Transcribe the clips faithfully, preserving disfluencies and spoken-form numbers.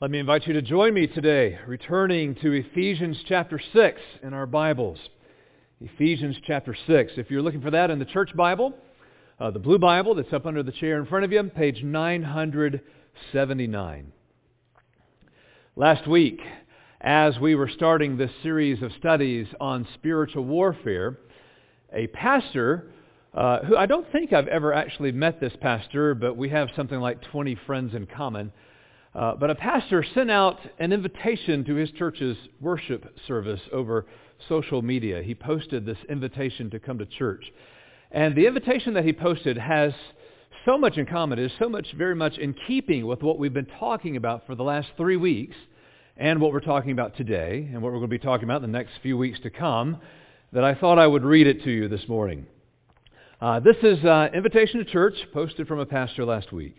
Let me invite you to join me today, returning to Ephesians chapter six in our Bibles. Ephesians chapter six. If you're looking for that in the church Bible, uh, the blue Bible that's up under the chair in front of you, page nine hundred seventy-nine. Last week, as we were starting this series of studies on spiritual warfare, a pastor, uh, who I don't think I've ever actually met this pastor, but we have something like twenty friends in common, Uh, but a pastor sent out an invitation to his church's worship service over social media. He posted this invitation to come to church. And the invitation that he posted has so much in common. It is so much, very much in keeping with what we've been talking about for the last three weeks and what we're talking about today and what we're going to be talking about in the next few weeks to come, that I thought I would read it to you this morning. Uh, this is an uh, invitation to church posted from a pastor last week.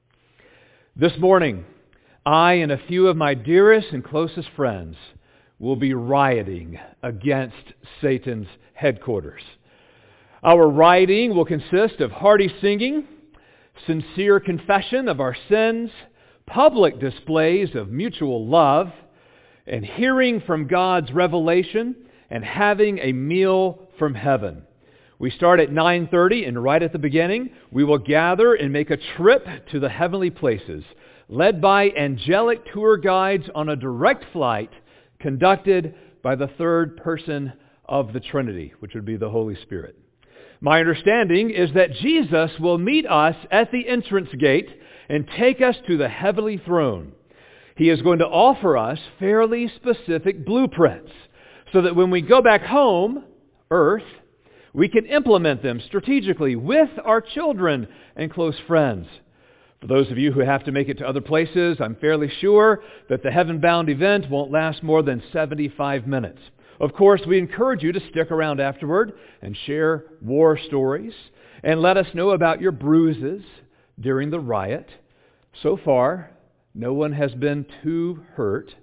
This morning, I and a few of my dearest and closest friends will be rioting against Satan's headquarters. Our rioting will consist of hearty singing, sincere confession of our sins, public displays of mutual love, and hearing from God's revelation and having a meal from heaven. We start at nine thirty, and right at the beginning, we will gather and make a trip to the heavenly places, led by angelic tour guides on a direct flight conducted by the third person of the Trinity, which would be the Holy Spirit. My understanding is that Jesus will meet us at the entrance gate and take us to the heavenly throne. He is going to offer us fairly specific blueprints so that when we go back home, earth, we can implement them strategically with our children and close friends. For those of you who have to make it to other places, I'm fairly sure that the heaven-bound event won't last more than seventy-five minutes. Of course, we encourage you to stick around afterward and share war stories and let us know about your bruises during the riot. So far, no one has been too hurt.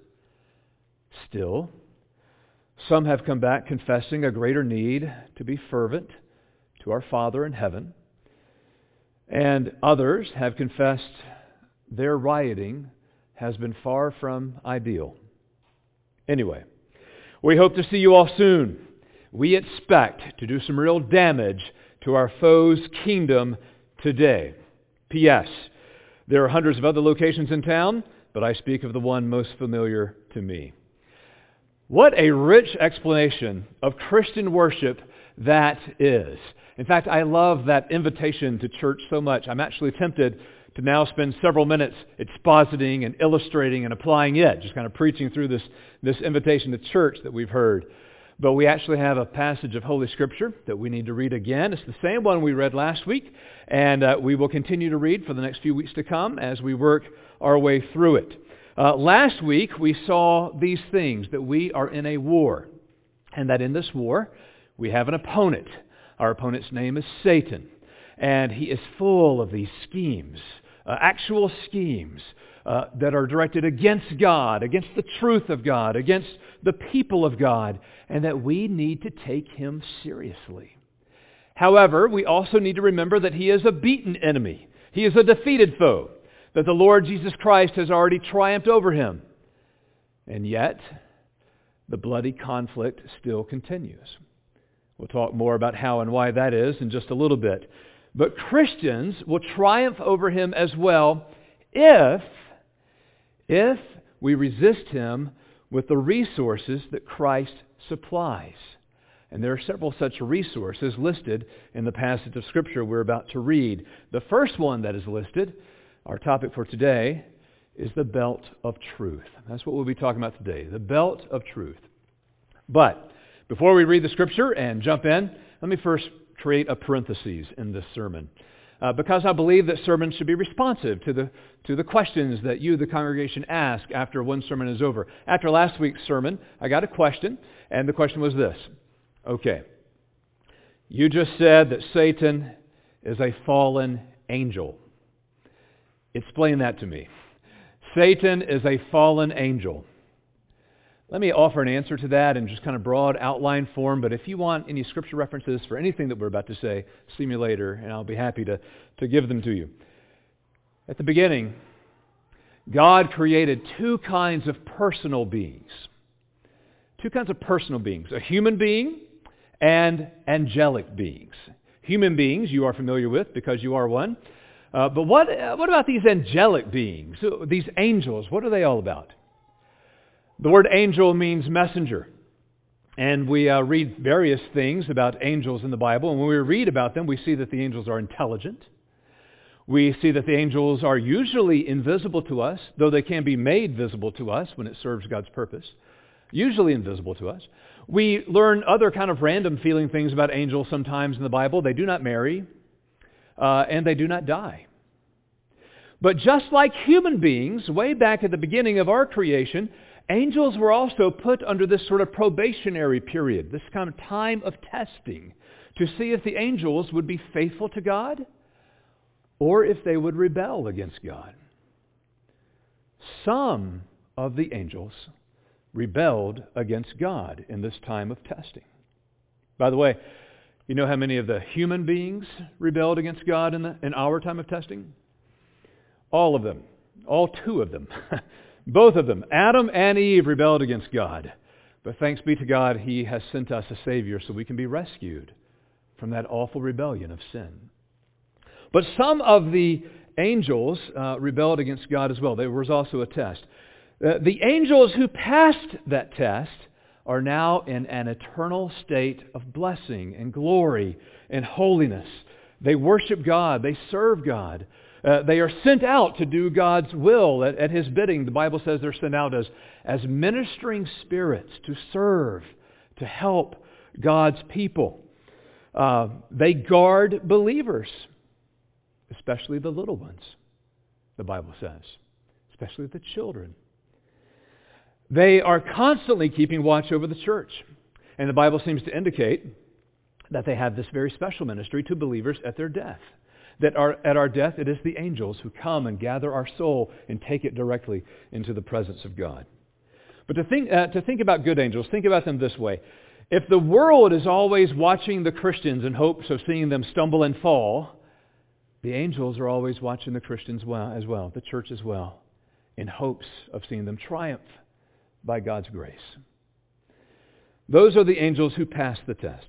Still, some have come back confessing a greater need to be fervent to our Father in heaven. And others have confessed their rioting has been far from ideal. Anyway, we hope to see you all soon. We expect to do some real damage to our foe's kingdom today. P S. There are hundreds of other locations in town, but I speak of the one most familiar to me. What a rich explanation of Christian worship that is. In fact, I love that invitation to church so much. I'm actually tempted to now spend several minutes expositing and illustrating and applying it, just kind of preaching through this, this invitation to church that we've heard. But we actually have a passage of Holy Scripture that we need to read again. It's the same one we read last week, and uh, we will continue to read for the next few weeks to come as we work our way through it. Uh, last week, we saw these things, that we are in a war, and that in this war, we have an opponent. Our opponent's name is Satan, and he is full of these schemes, uh, actual schemes uh, that are directed against God, against the truth of God, against the people of God, and that we need to take him seriously. However, we also need to remember that he is a beaten enemy. He is a defeated foe, that the Lord Jesus Christ has already triumphed over him. And yet, the bloody conflict still continues. We'll talk more about how and why that is in just a little bit. But Christians will triumph over him as well if, if we resist him with the resources that Christ supplies. And there are several such resources listed in the passage of Scripture we're about to read. The first one that is listed, our topic for today, is the belt of truth. That's what we'll be talking about today, the belt of truth. But before we read the Scripture and jump in, let me first create a parenthesis in this sermon. Uh, because I believe that sermons should be responsive to the to the questions that you, the congregation, ask after one sermon is over. After last week's sermon, I got a question, and the question was this. Okay, you just said that Satan is a fallen angel. Explain that to me. Satan is a fallen angel. Let me offer an answer to that in just kind of broad outline form, but if you want any scripture references for anything that we're about to say, see me later, and I'll be happy to, to give them to you. At the beginning, God created two kinds of personal beings. Two kinds of personal beings. A human being and angelic beings. Human beings you are familiar with because you are one. Uh, but what, uh, what about these angelic beings? These angels, what are they all about? The word angel means messenger. And we uh, read various things about angels in the Bible. And when we read about them, we see that the angels are intelligent. We see that the angels are usually invisible to us, though they can be made visible to us when it serves God's purpose. Usually invisible to us. We learn other kind of random feeling things about angels sometimes in the Bible. They do not marry, uh, and they do not die. But just like human beings, way back at the beginning of our creation, angels were also put under this sort of probationary period, this kind of time of testing, to see if the angels would be faithful to God or if they would rebel against God. Some of the angels rebelled against God in this time of testing. By the way, you know how many of the human beings rebelled against God in, the, in our time of testing? All of them. All two of them. Both of them. Adam and Eve rebelled against God. But thanks be to God, He has sent us a Savior so we can be rescued from that awful rebellion of sin. But some of the angels uh, rebelled against God as well. There was also a test. Uh, the angels who passed that test are now in an eternal state of blessing and glory and holiness. They worship God. They serve God. Uh, they are sent out to do God's will at, at His bidding. The Bible says they're sent out as, as ministering spirits to serve, to help God's people. Uh, they guard believers, especially the little ones, the Bible says, especially the children. They are constantly keeping watch over the church. And the Bible seems to indicate that they have this very special ministry to believers at their death. That our, at our death, it is the angels who come and gather our soul and take it directly into the presence of God. But to think, uh, to think about good angels, think about them this way. If the world is always watching the Christians in hopes of seeing them stumble and fall, the angels are always watching the Christians well, as well, the church as well, in hopes of seeing them triumph by God's grace. Those are the angels who passed the test.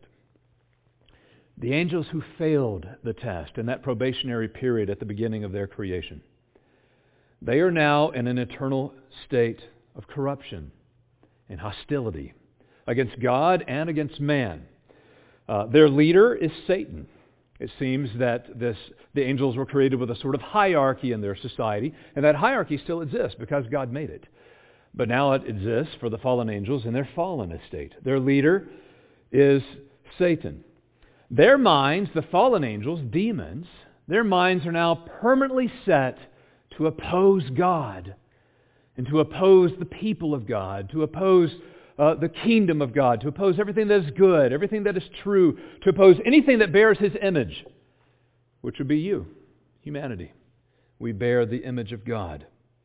The angels who failed the test in that probationary period at the beginning of their creation. They are now in an eternal state of corruption and hostility against God and against man. Uh, their leader is Satan. It seems that this, the angels were created with a sort of hierarchy in their society, and that hierarchy still exists because God made it. But now it exists for the fallen angels in their fallen estate. Their leader is Satan. Their minds, the fallen angels, demons, their minds are now permanently set to oppose God and to oppose the people of God, to oppose uh, the kingdom of God, to oppose everything that is good, everything that is true, to oppose anything that bears His image, which would be you, humanity. We bear the image of God.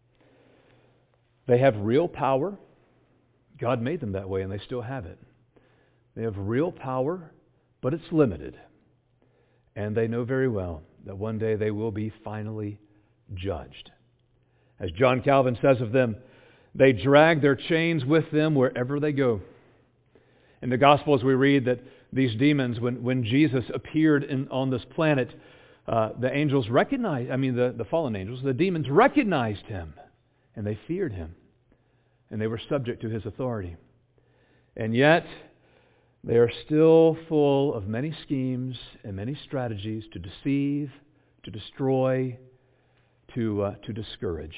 They have real power. God made them that way, and they still have it. They have real power, but it's limited. And they know very well that one day they will be finally judged. As John Calvin says of them, they drag their chains with them wherever they go. In the Gospels we read that these demons, when, when Jesus appeared in, on this planet, uh, the angels recognized, I mean the, the fallen angels, the demons recognized Him, and they feared Him, and they were subject to His authority. And yet, they are still full of many schemes and many strategies to deceive, to destroy, to, uh, to discourage.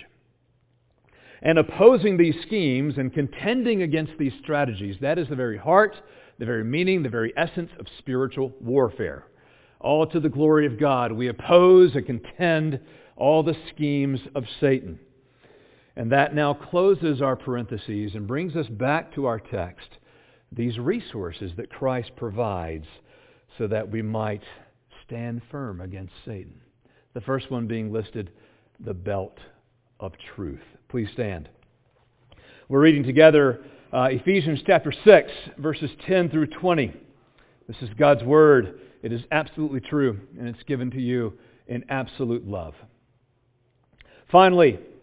And opposing these schemes and contending against these strategies, that is the very heart, the very meaning, the very essence of spiritual warfare. All to the glory of God. We oppose and contend all the schemes of Satan. And that now closes our parentheses and brings us back to our text. These resources that Christ provides so that we might stand firm against Satan. The first one being listed, the belt of truth. Please stand. We're reading together uh, Ephesians chapter six, verses ten through twenty. This is God's Word. It is absolutely true, and it's given to you in absolute love. Finally,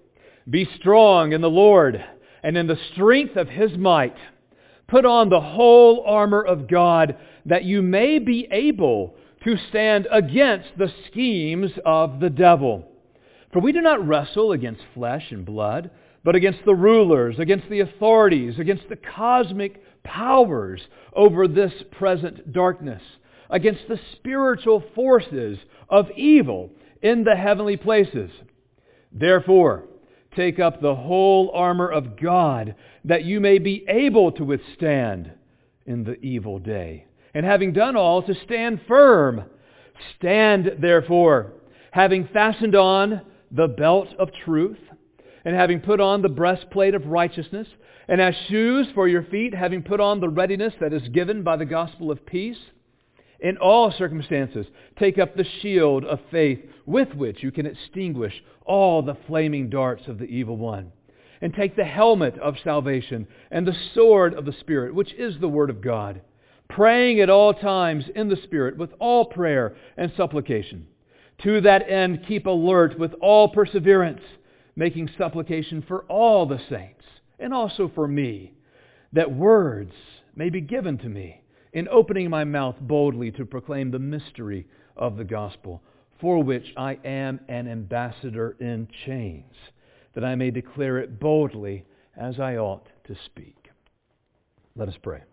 Be strong in the Lord and in the strength of His might. Put on the whole armor of God, that you may be able to stand against the schemes of the devil. For we do not wrestle against flesh and blood, but against the rulers, against the authorities, against the cosmic powers over this present darkness, against the spiritual forces of evil in the heavenly places. Therefore, take up the whole armor of God, that you may be able to withstand in the evil day. And having done all, to stand firm. Stand, therefore, having fastened on the belt of truth, and having put on the breastplate of righteousness, and as shoes for your feet, having put on the readiness that is given by the gospel of peace. In all circumstances, take up the shield of faith, with which you can extinguish all the flaming darts of the evil one. And take the helmet of salvation and the sword of the Spirit, which is the Word of God, praying at all times in the Spirit with all prayer and supplication. To that end, keep alert with all perseverance, making supplication for all the saints, and also for me, that words may be given to me in opening my mouth boldly to proclaim the mystery of the gospel, for which I am an ambassador in chains, that I may declare it boldly as I ought to speak. Let us pray.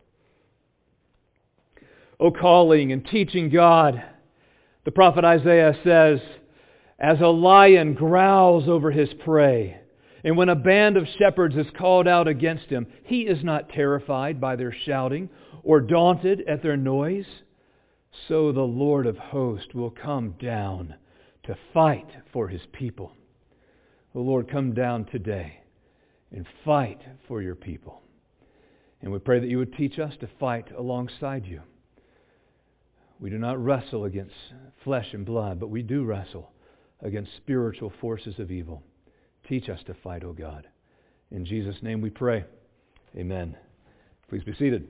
O calling and teaching God, the prophet Isaiah says, as a lion growls over his prey, and when a band of shepherds is called out against him, he is not terrified by their shouting or daunted at their noise. So the Lord of hosts will come down to fight for His people. O Lord, come down today and fight for your people. And we pray that you would teach us to fight alongside you. We do not wrestle against flesh and blood, but we do wrestle against spiritual forces of evil. Teach us to fight, O God. In Jesus' name we pray. Amen. Please be seated.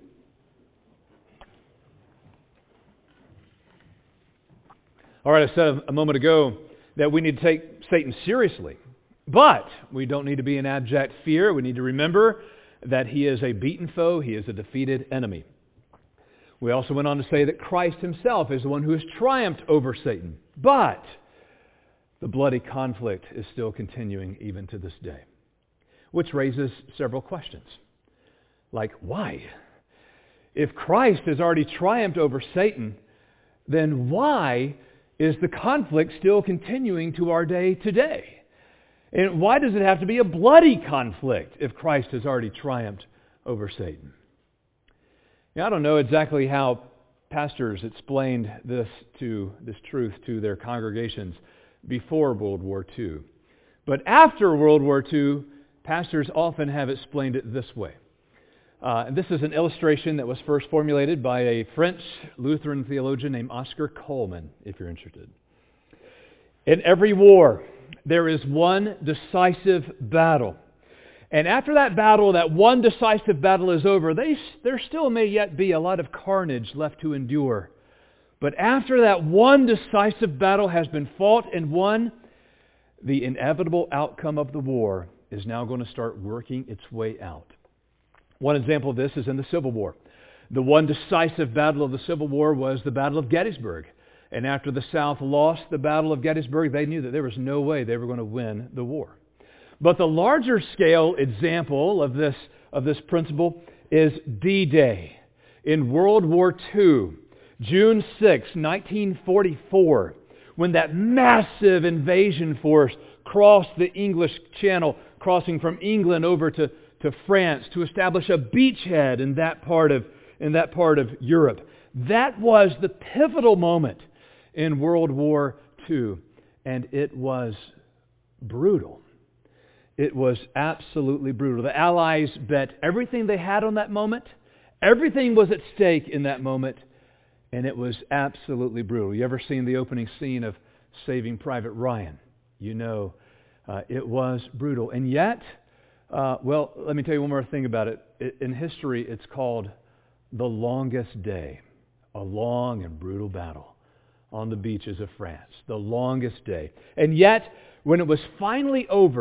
All right, I said a moment ago that we need to take Satan seriously. But we don't need to be in abject fear. We need to remember that he is a beaten foe. He is a defeated enemy. We also went on to say that Christ Himself is the one who has triumphed over Satan. But the bloody conflict is still continuing even to this day, which raises several questions. Like, why? If Christ has already triumphed over Satan, then why is the conflict still continuing to our day today? And why does it have to be a bloody conflict if Christ has already triumphed over Satan? Now, I don't know exactly how pastors explained this to this truth to their congregations before World War Two. But after World War Two, pastors often have explained it this way. Uh, and this is an illustration that was first formulated by a French Lutheran theologian named Oscar Coleman, if you're interested. In every war, there is one decisive battle. And after that battle, that one decisive battle is over, they, there still may yet be a lot of carnage left to endure. But after that one decisive battle has been fought and won, the inevitable outcome of the war is now going to start working its way out. One example of this is in the Civil War. The one decisive battle of the Civil War was the Battle of Gettysburg. And after the South lost the Battle of Gettysburg, they knew that there was no way they were going to win the war. But the larger scale example of this, of this principle is D-Day. In World War Two, June sixth, nineteen forty-four, when that massive invasion force crossed the English Channel, crossing from England over to, to France to establish a beachhead in that part of, in that part of Europe. That was the pivotal moment in World War Two, and it was brutal. It was absolutely brutal. The Allies bet everything they had on that moment. Everything was at stake in that moment, and it was absolutely brutal. You ever seen the opening scene of Saving Private Ryan? You know uh, it was brutal. And yet, uh, well, let me tell you one more thing about it. it. In history, it's called the longest day, a long and brutal battle on the beaches of France, the longest day. And yet, when it was finally over,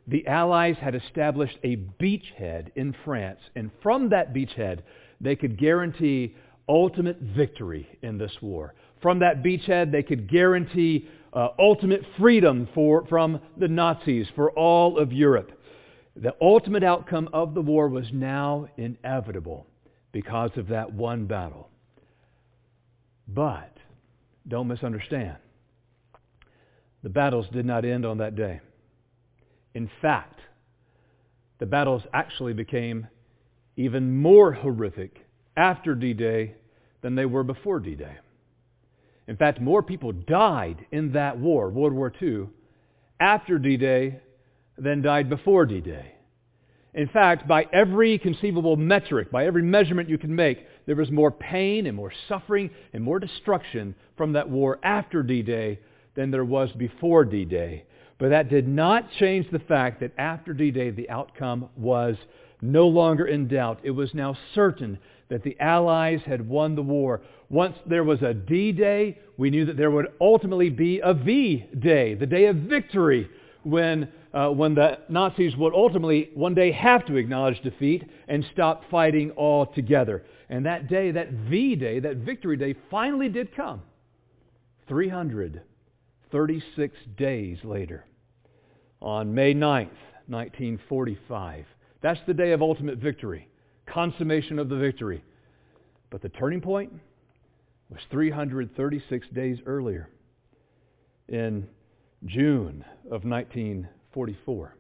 the Allies had established a beachhead in France, and from that beachhead, they could guarantee ultimate victory in this war. From that beachhead, they could guarantee uh, ultimate freedom for, from the Nazis for all of Europe. The ultimate outcome of the war was now inevitable because of that one battle. But, don't misunderstand, the battles did not end on that day. In fact, the battles actually became even more horrific after D-Day than they were before D-Day. In fact, more people died in that war, World War Two, after D-Day than died before D-Day. In fact, by every conceivable metric, by every measurement you can make, there was more pain and more suffering and more destruction from that war after D-Day than there was before D-Day. But that did not change the fact that after D-Day the outcome was no longer in doubt. It was now certain that the Allies had won the war. Once there was a D-Day, we knew that there would ultimately be a V-Day, the day of victory, when uh, when the Nazis would ultimately one day have to acknowledge defeat and stop fighting altogether. And that day, that V-Day, that victory day, finally did come. three hundred thirty-six days later, on May ninth, nineteen forty-five. That's the day of ultimate victory, consummation of the victory. But the turning point was three hundred thirty-six days earlier, in June of nineteen forty-four.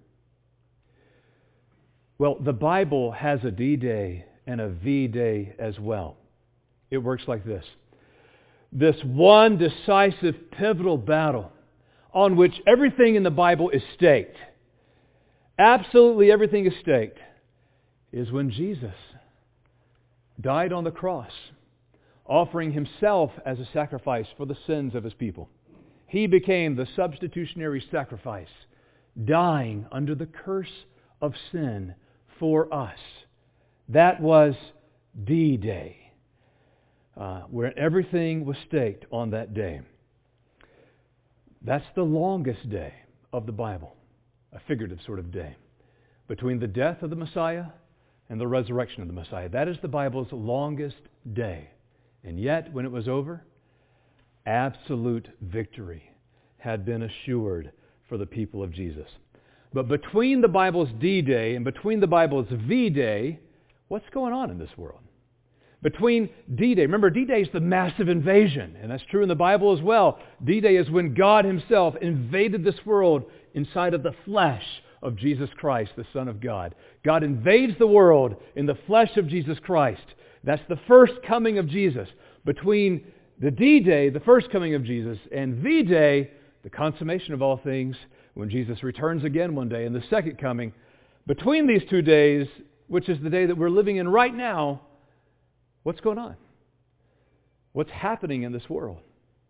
Well, the Bible has a D-Day and a V-Day as well. It works like this. This one decisive, pivotal battle on which everything in the Bible is staked, absolutely everything is staked, is when Jesus died on the cross, offering Himself as a sacrifice for the sins of His people. He became the substitutionary sacrifice, dying under the curse of sin for us. That was D-Day, uh, where everything was staked on that day. That's the longest day of the Bible, a figurative sort of day, between the death of the Messiah and the resurrection of the Messiah. That is the Bible's longest day. And yet, when it was over, absolute victory had been assured for the people of Jesus. But between the Bible's D-Day and between the Bible's V-Day, what's going on in this world? Between D-Day, remember D-Day is the massive invasion, and that's true in the Bible as well. D-Day is when God Himself invaded this world inside of the flesh of Jesus Christ, the Son of God. God invades the world in the flesh of Jesus Christ. That's the first coming of Jesus. Between the D-Day, the first coming of Jesus, and V-Day, the consummation of all things, when Jesus returns again one day in the second coming, between these two days, which is the day that we're living in right now, what's going on? What's happening in this world?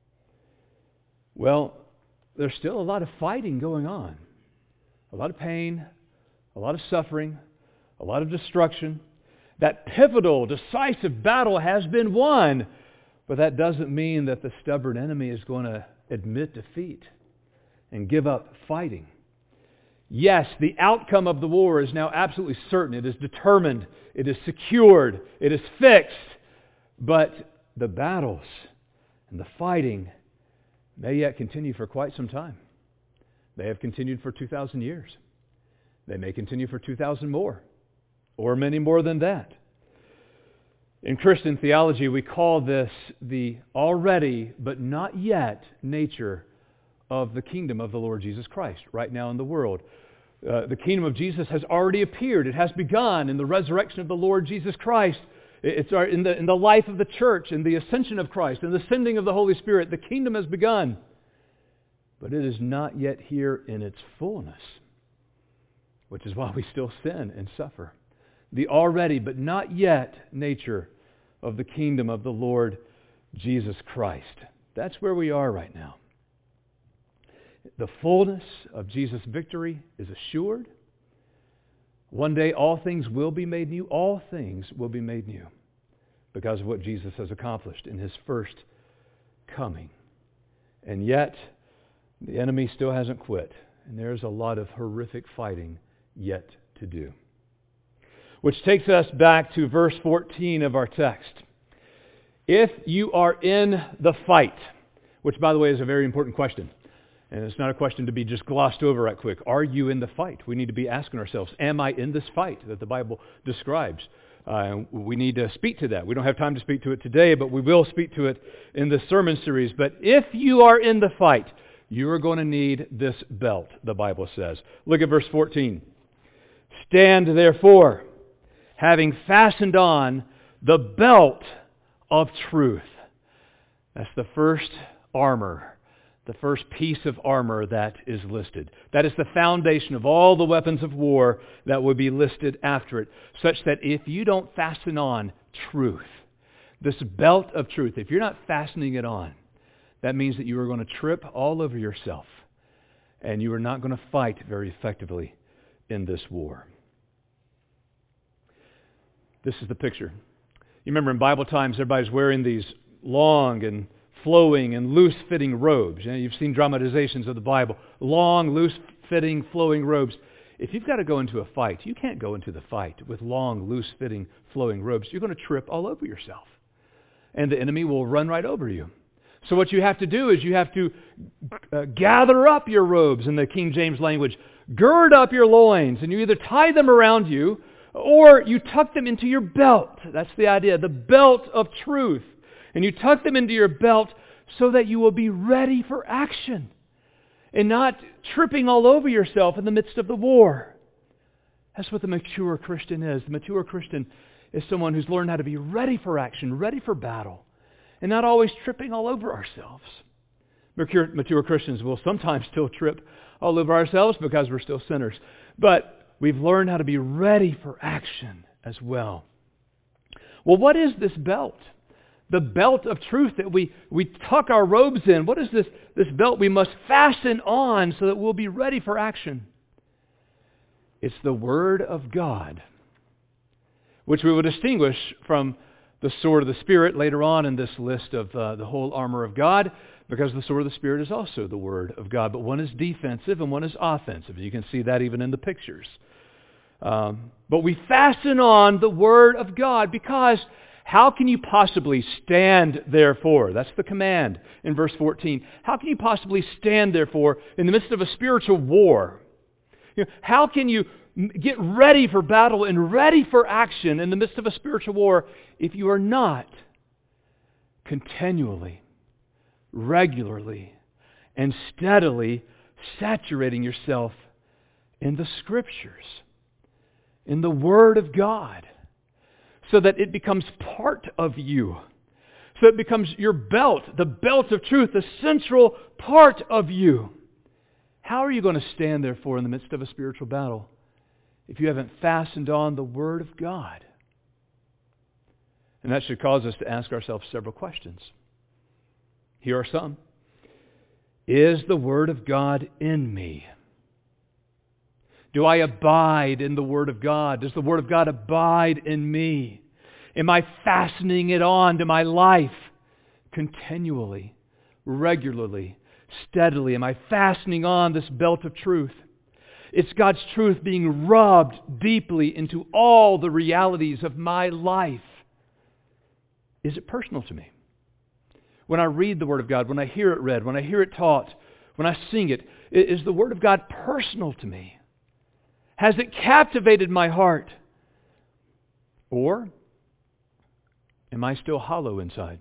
Well, there's still a lot of fighting going on. A lot of pain, a lot of suffering, a lot of destruction. That pivotal, decisive battle has been won, but that doesn't mean that the stubborn enemy is going to admit defeat and give up fighting. Yes, the outcome of the war is now absolutely certain. It is determined. It is secured. It is fixed. But the battles and the fighting may yet continue for quite some time. They have continued for two thousand years. They may continue for two thousand more, or many more than that. In Christian theology, we call this the already but not yet nature of the kingdom of the Lord Jesus Christ right now in the world. Uh, the kingdom of Jesus has already appeared. It has begun in the resurrection of the Lord Jesus Christ. It's our, in, the, in the life of the church, in the ascension of Christ, in the sending of the Holy Spirit. The kingdom has begun, but it is not yet here in its fullness, which is why we still sin and suffer. The already but not yet nature of the kingdom of the Lord Jesus Christ. That's where we are right now. The fullness of Jesus' victory is assured. One day all things will be made new. All things will be made new because of what Jesus has accomplished in His first coming. And yet, the enemy still hasn't quit, And there's a lot of horrific fighting yet to do. Which takes us back to verse fourteen of our text. If you are in the fight, which by the way is a very important question, and it's not a question to be just glossed over right quick. Are you in the fight? We need to be asking ourselves, am I in this fight that the Bible describes? Uh, we need to speak to that. We don't have time to speak to it today, but we will speak to it in this sermon series. But if you are in the fight, you are going to need this belt, the Bible says. Look at verse fourteen. Stand therefore, having fastened on the belt of truth. That's the first armor, the first piece of armor that is listed. That is the foundation of all the weapons of war that would be listed after it, such that if you don't fasten on truth, this belt of truth, if you're not fastening it on, that means that you are going to trip all over yourself, and you are not going to fight very effectively in this war. This is the picture. You remember in Bible times, everybody's wearing these long and flowing and loose-fitting robes. You know, you've seen dramatizations of the Bible. Long, loose-fitting, flowing robes. If you've got to go into a fight, you can't go into the fight with long, loose-fitting, flowing robes. You're going to trip all over yourself. And the enemy will run right over you. So what you have to do is you have to uh, gather up your robes, in the King James language. Gird up your loins, and you either tie them around you or you tuck them into your belt. That's the idea, the belt of truth. And you tuck them into your belt so that you will be ready for action and not tripping all over yourself in the midst of the war. That's what the mature Christian is. The mature Christian is someone who's learned how to be ready for action, ready for battle, and not always tripping all over ourselves. Mature, mature Christians will sometimes still trip all over ourselves because we're still sinners. But we've learned how to be ready for action as well. Well, what is this belt? The belt of truth that we, we tuck our robes in. What is this, this belt we must fasten on so that we'll be ready for action? It's the Word of God, which we will distinguish from the sword of the Spirit later on in this list of uh, the whole armor of God, because the sword of the Spirit is also the Word of God. But one is defensive and one is offensive. You can see that even in the pictures. Um, but we fasten on the Word of God because how can you possibly stand therefore? That's the command in verse fourteen. How can you possibly stand therefore in the midst of a spiritual war? You know, how can you get ready for battle and ready for action in the midst of a spiritual war if you are not continually, regularly, and steadily saturating yourself in the Scriptures, in the Word of God, so that it becomes part of you. So it becomes your belt, the belt of truth, the central part of you. How are you going to stand, therefore, in the midst of a spiritual battle if you haven't fastened on the Word of God? And that should cause us to ask ourselves several questions. Here are some. Is the Word of God in me? Do I abide in the Word of God? Does the Word of God abide in me? Am I fastening it on to my life continually, regularly, steadily? Am I fastening on this belt of truth? It's God's truth being rubbed deeply into all the realities of my life. Is it personal to me? When I read the Word of God, when I hear it read, when I hear it taught, when I sing it, is the Word of God personal to me? Has it captivated my heart? Or am I still hollow inside?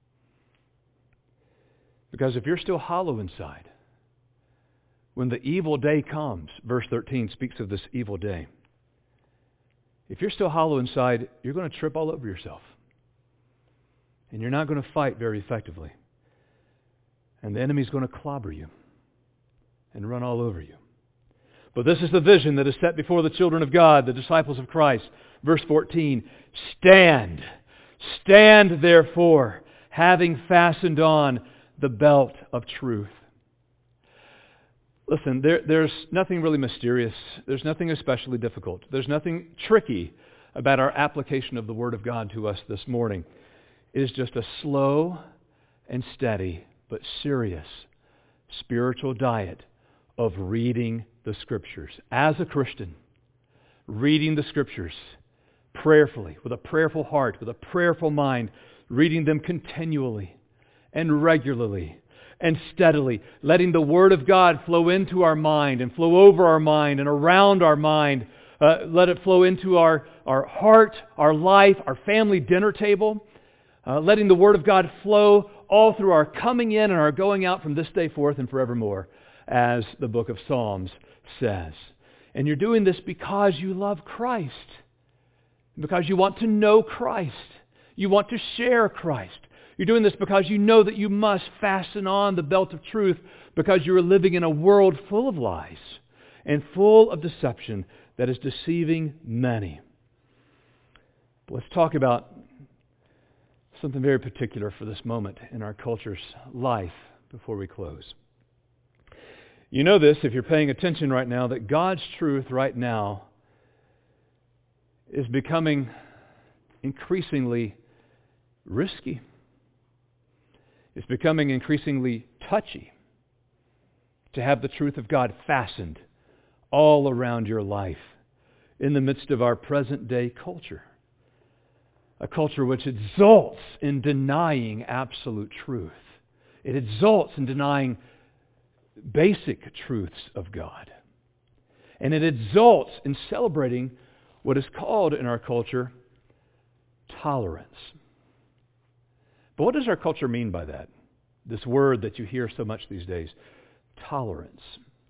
Because if you're still hollow inside, when the evil day comes, verse thirteen speaks of this evil day. If you're still hollow inside, you're going to trip all over yourself. And you're not going to fight very effectively. And the enemy's going to clobber you and run all over you. But this is the vision that is set before the children of God, the disciples of Christ. Verse fourteen, stand. Stand therefore, having fastened on the belt of truth. Listen, there, there's nothing really mysterious. There's nothing especially difficult. There's nothing tricky about our application of the Word of God to us this morning. It is just a slow and steady but serious spiritual diet of reading the Scriptures. As a Christian, reading the Scriptures prayerfully, with a prayerful heart, with a prayerful mind, reading them continually and regularly and steadily, letting the Word of God flow into our mind and flow over our mind and around our mind. Uh, let it flow into our, our heart, our life, our family dinner table. Uh, letting the Word of God flow all through our coming in and our going out from this day forth and forevermore, as the book of Psalms says. And you're doing this because you love Christ. Because you want to know Christ. You want to share Christ. You're doing this because you know that you must fasten on the belt of truth, because you are living in a world full of lies and full of deception that is deceiving many. But let's talk about something very particular for this moment in our culture's life before we close. You know this, if you're paying attention right now, that God's truth right now is becoming increasingly risky. It's becoming increasingly touchy to have the truth of God fastened all around your life in the midst of our present day culture. A culture which exalts in denying absolute truth. It exalts in denying basic truths of God. And it exalts in celebrating what is called in our culture tolerance. But what does our culture mean by that? This word that you hear so much these days, tolerance.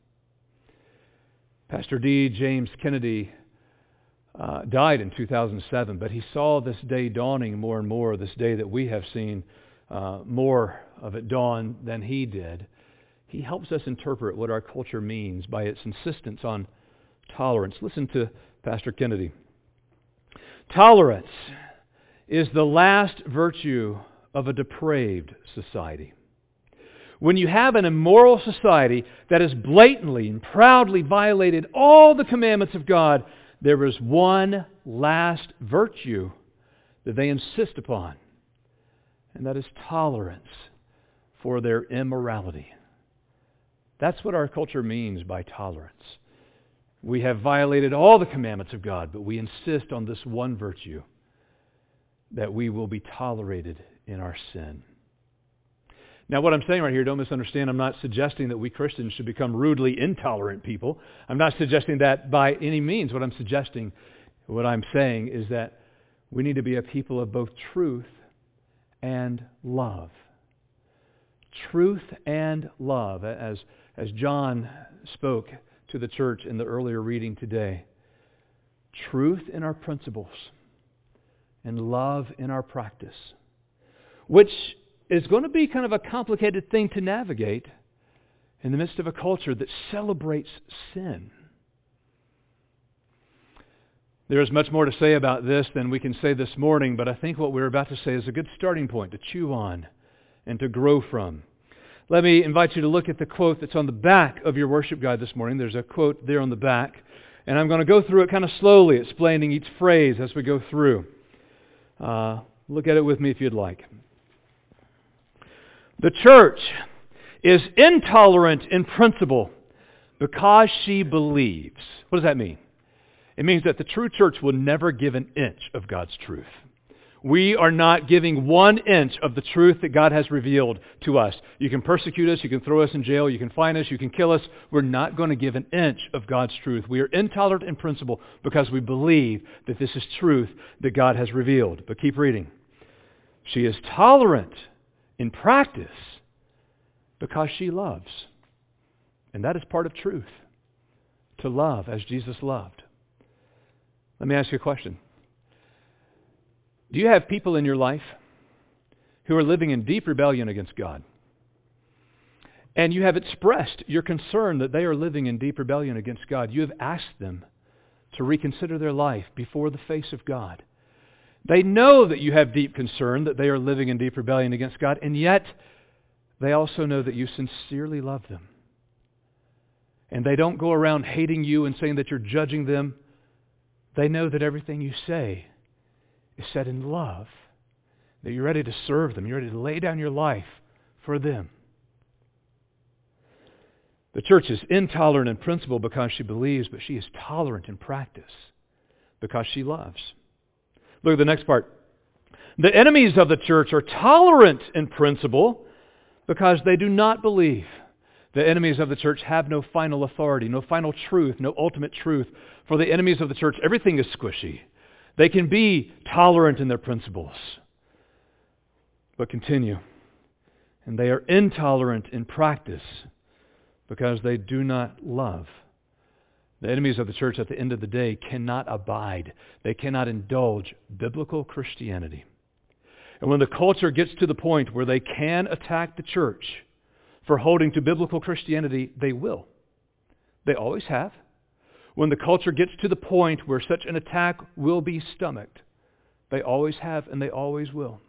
Pastor D. James Kennedy uh, died in two thousand seven, but he saw this day dawning more and more, this day that we have seen uh, more of it dawn than he did. He helps us interpret what our culture means by its insistence on tolerance. Listen to Pastor Kennedy. Tolerance is the last virtue of a depraved society. When you have an immoral society that has blatantly and proudly violated all the commandments of God, there is one last virtue that they insist upon, and that is tolerance for their immorality. That's what our culture means by tolerance. We have violated all the commandments of God, but we insist on this one virtue, that we will be tolerated in our sin. Now, what I'm saying right here, don't misunderstand, I'm not suggesting that we Christians should become rudely intolerant people. I'm not suggesting that by any means. What I'm suggesting, what I'm saying is that we need to be a people of both truth and love. Truth and love, as, as John spoke to the church in the earlier reading today. Truth in our principles and love in our practice, which is going to be kind of a complicated thing to navigate in the midst of a culture that celebrates sin. There is much more to say about this than we can say this morning, but I think what we're about to say is a good starting point to chew on and to grow from. Let me invite you to look at the quote that's on the back of your worship guide this morning. There's a quote there on the back, and I'm going to go through it kind of slowly, explaining each phrase as we go through. Uh, look at it with me if you'd like. The church is intolerant in principle because she believes. What does that mean? It means that the true church will never give an inch of God's truth. We are not giving one inch of the truth that God has revealed to us. You can persecute us, you can throw us in jail, you can fine us, you can kill us. We're not going to give an inch of God's truth. We are intolerant in principle because we believe that this is truth that God has revealed. But keep reading. She is tolerant in practice because she loves. And that is part of truth. To love as Jesus loved. Let me ask you a question. Do you have people in your life who are living in deep rebellion against God? And you have expressed your concern that they are living in deep rebellion against God. You have asked them to reconsider their life before the face of God. They know that you have deep concern that they are living in deep rebellion against God, and yet they also know that you sincerely love them. And they don't go around hating you and saying that you're judging them. They know that everything you say is said in love, that you're ready to serve them, you're ready to lay down your life for them. The church is intolerant in principle because she believes, but she is tolerant in practice because she loves. Look at the next part. The enemies of the church are tolerant in principle because they do not believe. The enemies of the church have no final authority, no final truth, no ultimate truth. For the enemies of the church, everything is squishy. They can be tolerant in their principles, but continue. And they are intolerant in practice because they do not love. The enemies of the church at the end of the day cannot abide. They cannot indulge biblical Christianity. And when the culture gets to the point where they can attack the church for holding to biblical Christianity, they will. They always have. When the culture gets to the point where such an attack will be stomached, they always have and they always will.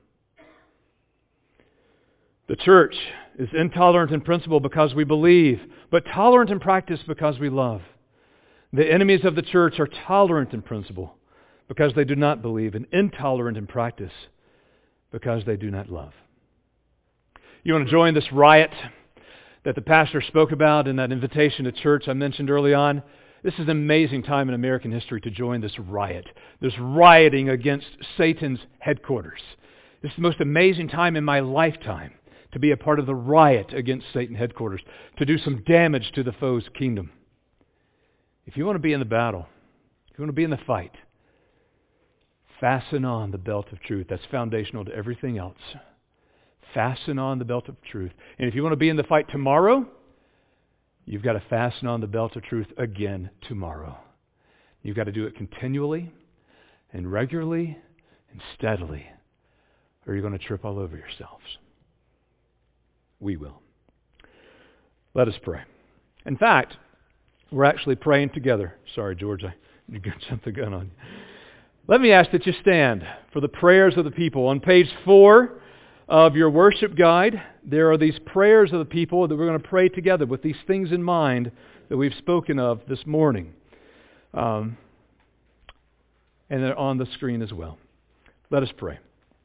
The church is intolerant in principle because we believe, but tolerant in practice because we love. The enemies of the church are tolerant in principle because they do not believe, and intolerant in practice because they do not love. You want to join this riot that the pastor spoke about in that invitation to church I mentioned early on? This is an amazing time in American history to join this riot. This rioting against Satan's headquarters. This is the most amazing time in my lifetime to be a part of the riot against Satan's headquarters, to do some damage to the foe's kingdom. If you want to be in the battle, if you want to be in the fight, fasten on the belt of truth. That's foundational to everything else. Fasten on the belt of truth. And if you want to be in the fight tomorrow, you've got to fasten on the belt of truth again tomorrow. You've got to do it continually and regularly and steadily, or you're going to trip all over yourselves. We will. Let us pray. In fact, we're actually praying together. Sorry, George, I jumped the gun on you. Let me ask that you stand for the prayers of the people. On page four of your worship guide, there are these prayers of the people that we're going to pray together with these things in mind that we've spoken of this morning. Um, and they're on the screen as well. Let us pray.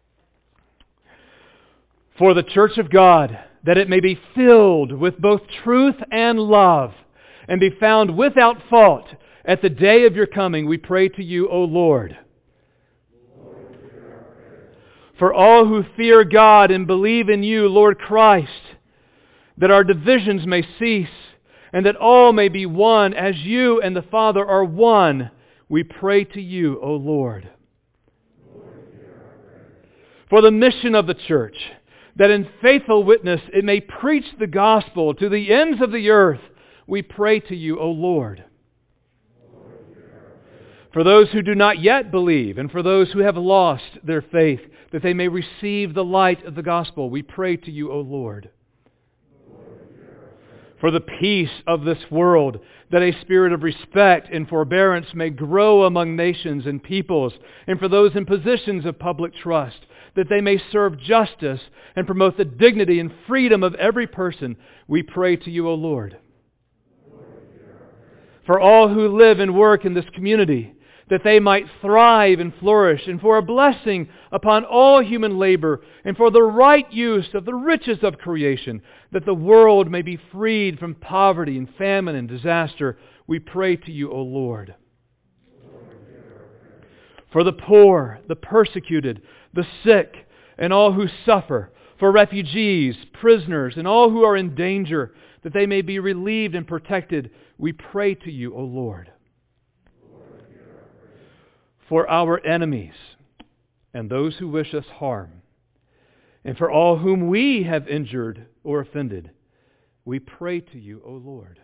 For the church of God, that it may be filled with both truth and love, and be found without fault at the day of your coming, we pray to you, O Lord. For all who fear God and believe in you, Lord Christ, that our divisions may cease, and that all may be one as you and the Father are one, we pray to you, O Lord. For the mission of the church, that in faithful witness it may preach the gospel to the ends of the earth, we pray to you, O Lord. For those who do not yet believe, and for those who have lost their faith, that they may receive the light of the gospel, we pray to you, O Lord. For the peace of this world, that a spirit of respect and forbearance may grow among nations and peoples, and for those in positions of public trust, that they may serve justice and promote the dignity and freedom of every person, we pray to you, O Lord. For all who live and work in this community, that they might thrive and flourish, and for a blessing upon all human labor, and for the right use of the riches of creation, that the world may be freed from poverty and famine and disaster, we pray to you, O Lord. For the poor, the persecuted, the sick, and all who suffer, for refugees, prisoners, and all who are in danger, that they may be relieved and protected, we pray to you, O Lord. For our enemies and those who wish us harm, and for all whom we have injured or offended, we pray to you, O Lord.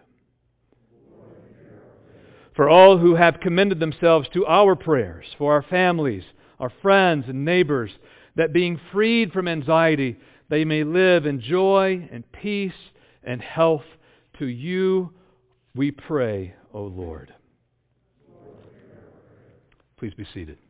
For all who have commended themselves to our prayers, for our families, our friends and neighbors, that being freed from anxiety, they may live in joy and peace and health. To you we pray, O Lord. Please be seated.